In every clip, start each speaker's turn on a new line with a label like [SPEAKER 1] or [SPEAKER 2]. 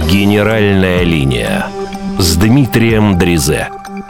[SPEAKER 1] Генеральная линия с Дмитрием Дризе.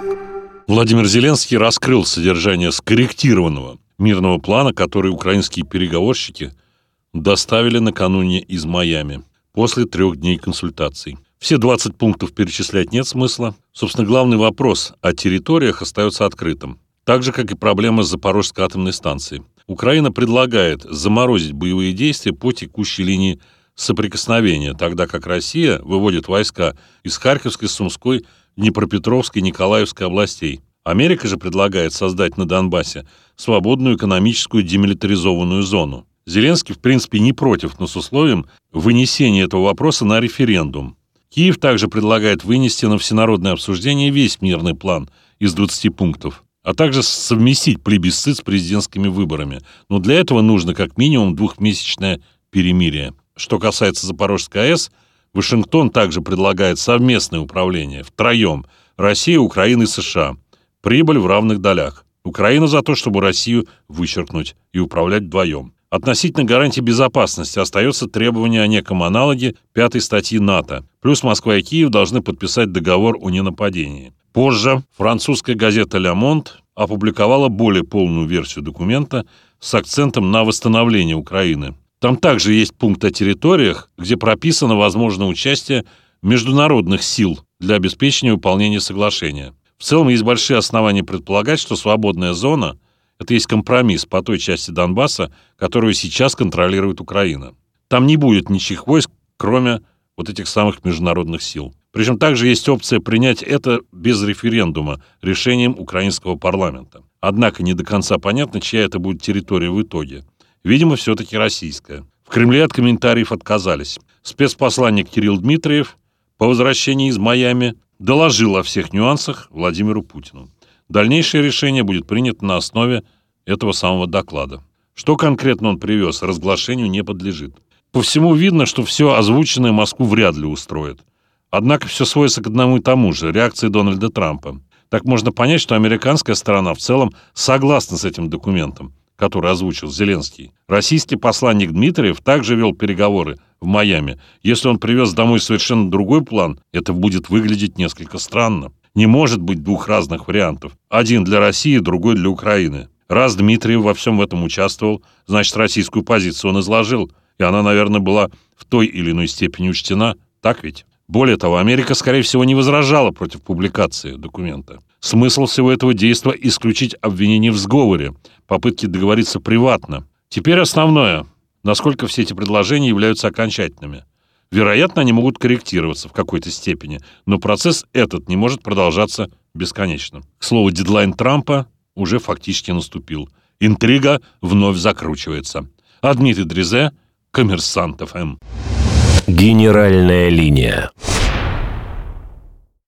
[SPEAKER 2] Владимир Зеленский раскрыл содержание скорректированного мирного плана, который украинские переговорщики доставили накануне из Майами после 3 дней консультаций. Все 20 пунктов перечислять нет смысла. Собственно, главный вопрос о территориях остается открытым. Так же, как и проблема с Запорожской атомной станцией. Украина предлагает заморозить боевые действия по текущей линии соприкосновения, тогда как Россия выводит войска из Харьковской, Сумской, Днепропетровской, Николаевской областей. Америка же предлагает создать на Донбассе свободную экономическую демилитаризованную зону. Зеленский, в принципе, не против, но с условием вынесения этого вопроса на референдум. Киев также предлагает вынести на всенародное обсуждение весь мирный план из 20 пунктов, а также совместить плебисцит с президентскими выборами. Но для этого нужно как минимум 2-месячное перемирие. Что касается Запорожской АЭС, Вашингтон также предлагает совместное управление втроем – Россия, Украина и США. Прибыль в равных долях. Украина за то, чтобы Россию вычеркнуть и управлять вдвоем. Относительно гарантий безопасности остается требование о неком аналоге 5 статьи НАТО. Плюс Москва и Киев должны подписать договор о ненападении. Позже французская газета «Ля Монт» опубликовала более полную версию документа с акцентом на восстановление Украины. Там также есть пункт о территориях, где прописано возможное участие международных сил для обеспечения выполнения соглашения. В целом есть большие основания предполагать, что свободная зона – это есть компромисс по той части Донбасса, которую сейчас контролирует Украина. Там не будет ничьих войск, кроме вот этих самых международных сил. Причем также есть опция принять это без референдума решением украинского парламента. Однако не до конца понятно, чья это будет территория в итоге. Видимо, все-таки российская. В Кремле от комментариев отказались. Спецпосланник Кирилл Дмитриев по возвращении из Майами доложил о всех нюансах Владимиру Путину. Дальнейшее решение будет принято на основе этого самого доклада. Что конкретно он привез, разглашению не подлежит. По всему видно, что все озвученное Москву вряд ли устроит. Однако все сводится к одному и тому же – реакции Дональда Трампа. Так можно понять, что американская сторона в целом согласна с этим документом, который озвучил Зеленский. Российский посланник Дмитриев также вел переговоры в Майами. Если он привез домой совершенно другой план, это будет выглядеть несколько странно. Не может быть 2 разных вариантов. Один для России, другой для Украины. Раз Дмитриев во всем этом участвовал, значит, российскую позицию он изложил, и она, наверное, была в той или иной степени учтена. Так ведь? Более того, Америка, скорее всего, не возражала против публикации документа. Смысл всего этого действа – исключить обвинение в сговоре, попытки договориться приватно. Теперь основное – насколько все эти предложения являются окончательными. Вероятно, они могут корректироваться в какой-то степени, но процесс этот не может продолжаться бесконечно. К слову, дедлайн Трампа уже фактически наступил. Интрига вновь закручивается. А Дмитрий Дризе, Коммерсант ФМ.
[SPEAKER 1] Генеральная линия.